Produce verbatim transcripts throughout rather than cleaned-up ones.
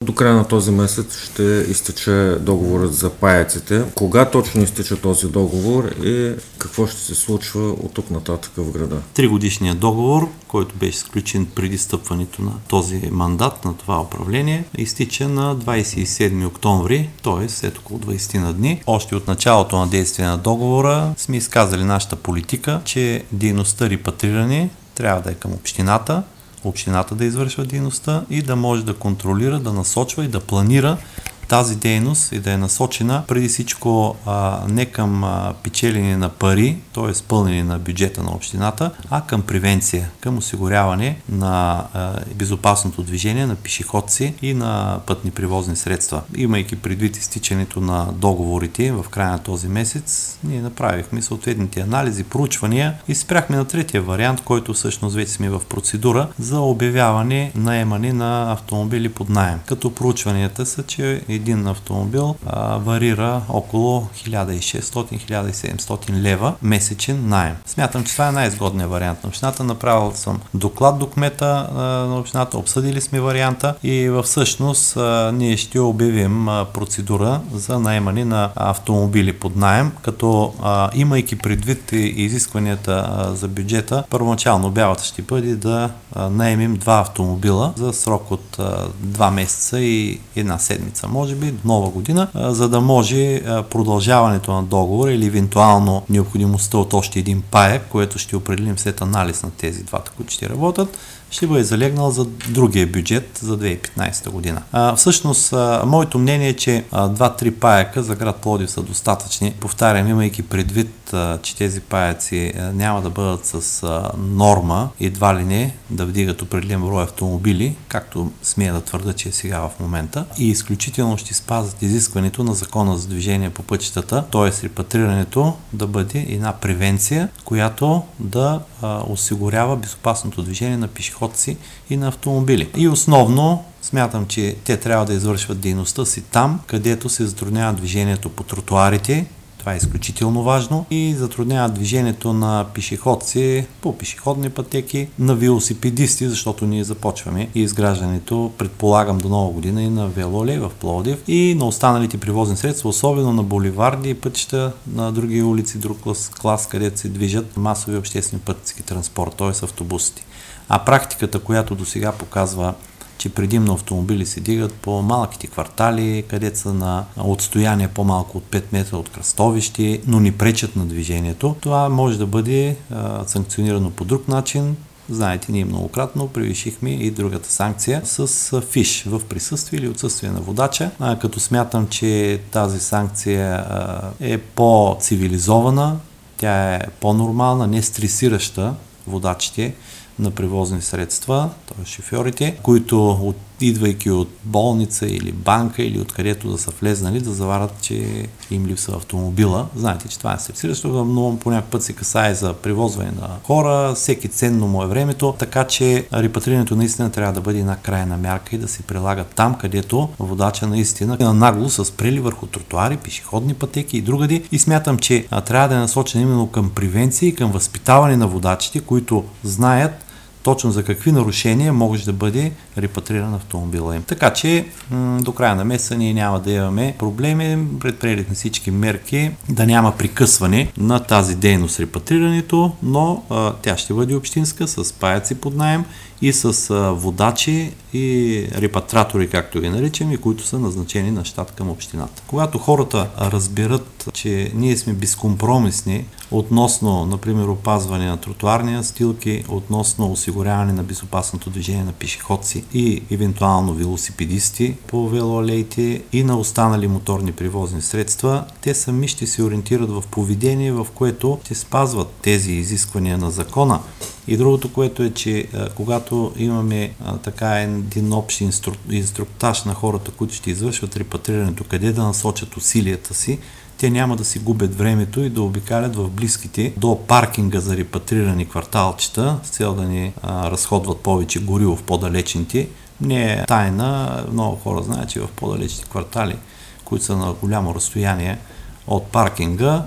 до края на този месец ще изтече договорът за паяците. Кога точно изтече този договор и какво ще се случва от тук нататък в града? Тригодишният договор, който беше сключен преди стъпването на този мандат, на това управление, изтича на двадесет и седми октомври, т.е. след около двадесет на дни. Още от началото на действие на договора сме изказали нашата политика, че дейността репатриране трябва да е към общината, общината да извършва дейността и да може да контролира, да насочва и да планира тази дейност и да е насочена преди всичко а, не към а, печелене на пари, т.е. пълнене на бюджета на общината, а към превенция, към осигуряване на а, безопасното движение на пешеходци и на пътни превозни средства. Имайки предвид изтичането на договорите в края на този месец, ние направихме съответните анализи, проучвания и спряхме на третия вариант, който всъщност вече сме в процедура за обявяване наемане на автомобили под наем. Като проучванията са, че един автомобил а, варира около хиляда и шестстотин до хиляда и седемстотин лева месечен наем. Смятам, че това е най-изгодният вариант на общината. Направил съм доклад до кмета а, на общината, обсъдили сме варианта и всъщност а, ние ще обявим а, процедура за наемане на автомобили под наем, като а, имайки предвид изискванията а, за бюджета, първоначално обявата ще бъде да а, наемем два автомобила за срок от а, два месеца и една седмица. Може би до нова година, за да може продължаването на договора или евентуално необходимостта от още един паяк, което ще определим след анализ на тези двата, които ще работят, ще бъде залегнал за другия бюджет за две хиляди и петнадесета година. А, всъщност, а, моето мнение е, че два-три паяка за град Пловдив са достатъчни. Повтарям, имайки предвид, а, че тези паяци а, няма да бъдат с а, норма, едва ли не да вдигат определен брой автомобили, както смея да твърда, че е сега в момента, и изключително ще спазват изискването на закона за движение по пътищата, т.е. репатрирането да бъде една превенция, която да а, осигурява безопасното движение на пешеходци и на автомобили. И основно смятам, че те трябва да извършват дейността си там, където се затруднява движението по тротуарите. Това е изключително важно и затруднява движението на пешеходци по пешеходни пътеки, на велосипедисти, защото ние започваме и изграждането, предполагам, до нова година и на велолей в Пловдив и на останалите превозни средства, особено на буливарди и пътища на други улици, друг клас, клас където се движат масови обществени пътнически транспорт, т.е. автобусите. А практиката, която до сега показва, че предимно автомобили се дигат по малките квартали, където са на отстояние по-малко от пет метра от кръстовищи, но ни пречат на движението. Това може да бъде а, санкционирано по друг начин. Знаете, ние многократно превишихме и другата санкция с фиш в присъствие или отсъствие на водача, а, като смятам, че тази санкция а, е по-цивилизована, тя е по-нормална, не стресираща водачите на превозни средства, т.е. шофьорите, които от, идвайки от болница или банка или откъдето да са влезнали, да заварят, че им липсва автомобила. Знаете, че това е стресиращо, но по някакъв път се касае за превозване на хора, всеки ценно му е времето, така че репатрирането наистина трябва да бъде една крайна мярка и да се прилага там, където водача наистина е нагло са спрели върху тротуари, пешеходни пътеки и другади. И смятам, че а, трябва да е насочен именно към превенция и към възпитаване на водачите, които знаят точно за какви нарушения може да бъде репатриран автомобила им. Така че м- до края на месеца ние няма да имаме проблеми, предприели на всички мерки да няма прекъсване на тази дейност репатрирането, но а, тя ще бъде общинска с паяци под наем и с а, водачи и репатратори, както ги наричаме, които са назначени на щат към общината. Когато хората разберат, че ние сме безкомпромисни относно, например, опазване на тротуарни настилки, относно осигуряване на безопасното движение на пешеходци и евентуално велосипедисти по велоалеите и на останали моторни превозни средства, те сами ще се ориентират в поведение, в което ще спазват тези изисквания на закона. И другото, което е, че а, когато имаме а, така един общ инстру... инструктаж на хората, които ще извършват репатрирането, къде да насочат усилията си, те няма да си губят времето и да обикалят в близките до паркинга за репатрирани кварталчета, с цел да ни а, разходват повече гориво в по-далечните. Не е тайна, много хора знаят, че в по-далечните квартали, които са на голямо разстояние от паркинга,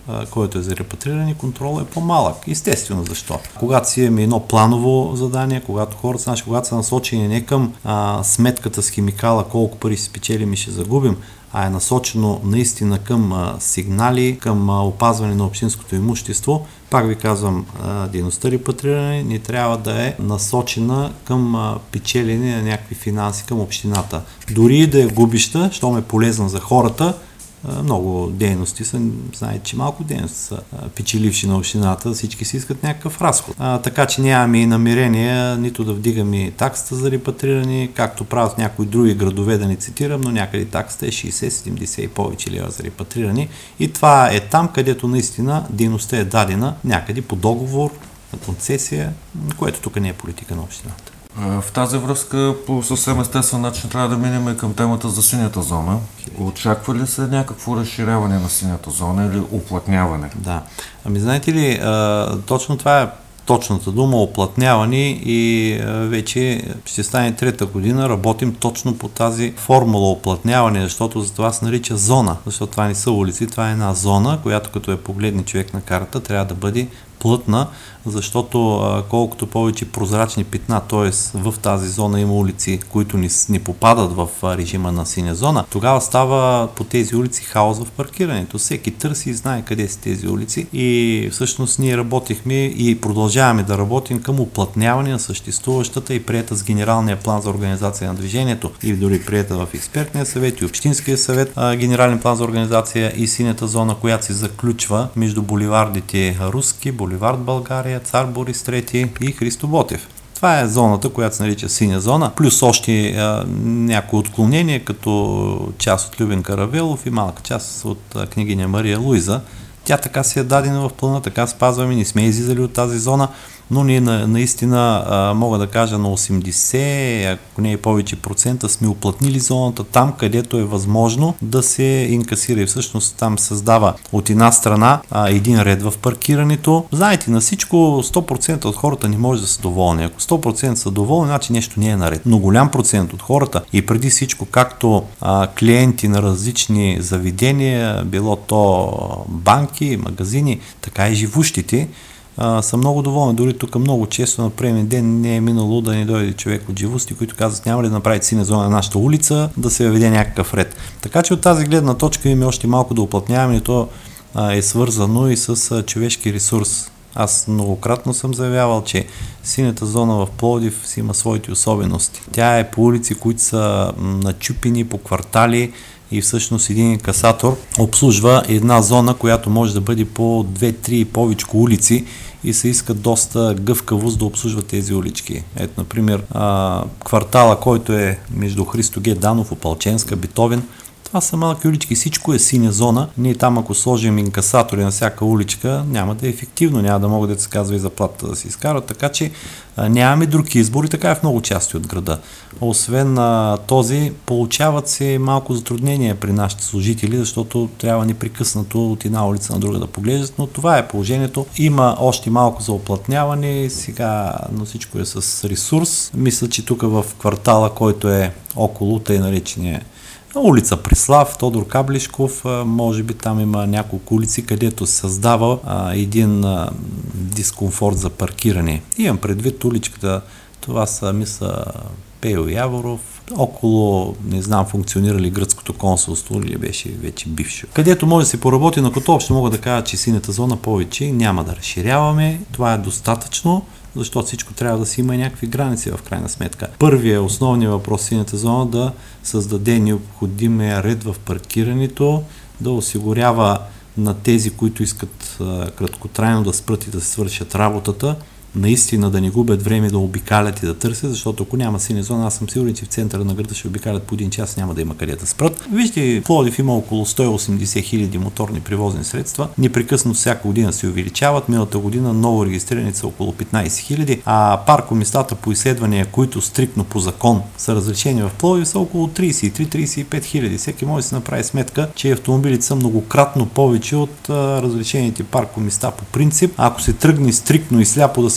който е за репатриране, контролът е по-малък. Естествено защо. Когато си имаме едно планово задание, когато хората, значи, когато са насочени не към а, сметката с химикала, колко пари си спечелим и ще загубим, а е насочено наистина към а, сигнали, към а, опазване на общинското имущество, пак ви казвам, а, дейността репатриране не трябва да е насочена към а, печелене на някакви финанси към общината. Дори и да е губища, щом е полезна за хората, много дейности са, знаете, че малко дейности са печеливши на общината, всички си искат някакъв разход. А, така че нямаме и намерение нито да вдигаме таксата за репатриране, както правят някои други градове, да не цитирам, но някъде таксата е шейсет, седемдесет и повече лева за репатриране. И това е там, където наистина дейността е дадена някъде по договор, на концесия, което тук не е политика на общината. В тази връзка по съвсем естествен начин трябва да минем към темата за синята зона. Очаква ли се някакво разширяване на синята зона или уплътняване? Да. Ами знаете ли, а, точно това е точната дума, уплътняване, и а, вече ще стане трета година, работим точно по тази формула уплътняване, защото за това се нарича зона, защото това не са улици, това е една зона, която като е погледне човек на карта, трябва да бъде плътна, защото а, колкото повече прозрачни питна, т.е. в тази зона има улици, които ни, ни попадат в а, режима на синя зона, тогава става по тези улици хаос в паркирането. Всеки търси и знае къде са тези улици, и всъщност ние работихме и продължаваме да работим към уплътняване на съществуващата и приета с генералния план за организация на движението, и дори приета в експертния съвет и общинския съвет а, генерален план за организация и синята зона, която се заключва между буливардите Руски, Буливард България, Цар Борис трети и Христо Ботев. Това е зоната, която се нарича синя зона, плюс още а, някои отклонения, като част от Любен Каравелов и малка част от а, княгиня Мария Луиза. Тя така си е дадена в плана, така спазваме, не сме излизали от тази зона, но ние на, наистина а, мога да кажа на осемдесет, ако не е повече процента, сме уплътнили зоната там, където е възможно да се инкасира, и всъщност там създава от една страна а, един ред в паркирането. Знаете, на всичко сто процента от хората не може да са доволни. Ако сто процента са доволни, значи нещо не е наред. Но голям процент от хората, и преди всичко както а, клиенти на различни заведения, било то банки, магазини, така и живущите, Uh, са много доволни. Дори тук много често на приемен ден не е минало да не дойде човек от живости, които казват: няма ли да направите синя зона на нашата улица, да се въведе някакъв ред. Така че от тази гледна точка имаме още малко да уплътняваме, и то uh, е свързано и с uh, човешки ресурс. Аз многократно съм заявявал, че синята зона в Пловдив си има своите особености. Тя е по улици, които са начупени по квартали, и всъщност един инкасатор обслужва една зона, която може да бъде по две-три и повече улици, и се иска доста гъвкавост да обслужва тези улички. Ето, например, а, квартала, който е между Христо Г. Данов, Опалченска, Битовен. Това са малки улички, всичко е синя зона. Ние там, ако сложим инкасатори на всяка уличка, няма да е ефективно, няма да могат да се казва и заплата да се изкарат, така че а, нямаме друг избор, и така е в много части от града. Освен а, този, получават се малко затруднения при нашите служители, защото трябва непрекъснато от една улица на друга да поглеждат, но това е положението. Има още малко за уплътняване, сега, но всичко е с ресурс. Мисля, че тук в квартала, който е около тъй наречения улица Преслав, Тодор Каблишков, може би там има няколко улици, където се създава а, един а, дискомфорт за паркиране. Имам предвид уличката, това са, мисля, Пейо Яворов, около, не знам, функционира ли гръцкото консулство, или беше вече бивше. Където може да се поработи, но като общо мога да кажа, че синята зона повече няма да разширяваме, това е достатъчно, защото всичко трябва да си има и някакви граници в крайна сметка. Първият основният въпрос в синята зона да създаде необходимия ред в паркирането, да осигурява на тези, които искат а, краткотрайно да спрат и да се свършат работата, наистина да не губят време да обикалят и да търсят, защото ако няма синя зона, аз съм сигурен, че в центъра на града ще обикалят по един час, няма да има къде да спрат. Вижте, в Пловдив има около сто и осемдесет хиляди моторни превозни средства. Непрекъснато всяка година се увеличават. Миналата година ново регистрирани са около петнайсет хиляди, а паркоместата по изследвания, които стриктно по закон са разрешени в Пловдив, са около трийсет и три до трийсет и пет хиляди. Всеки може да се направи сметка, че автомобилите са многократно повече от а, разрешените паркоместа по принцип. Ако се тръгне стриктно и сляпо да се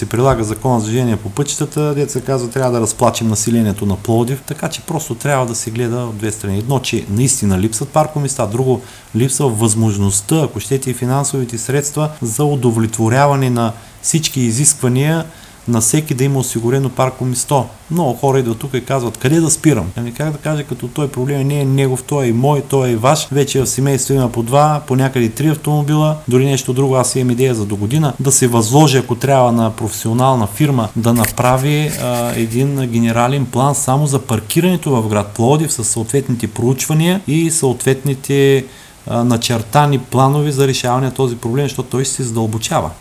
се прилага закона за движение по пътищата, дето се казва, трябва да разплачем населението на Пловдив, така че просто трябва да се гледа от две страни. Едно, че наистина липсват паркоместа, друго, липсва възможността, ако щете и финансовите средства за удовлетворяване на всички изисквания на всеки да има осигурено паркоместо. Много хора идват тук и казват, къде да спирам? Ами как да кажа, като той проблем не е негов, той е и мой, той е и ваш. Вече в семейство има по два, по някъде три автомобила, дори нещо друго, аз имам идея за до година, да се възложи, ако трябва, на професионална фирма да направи а, един генерален план само за паркирането в град Пловдив с съответните проучвания и съответните а, начертани планове за решаване на този проблем, защото той се задълбочава.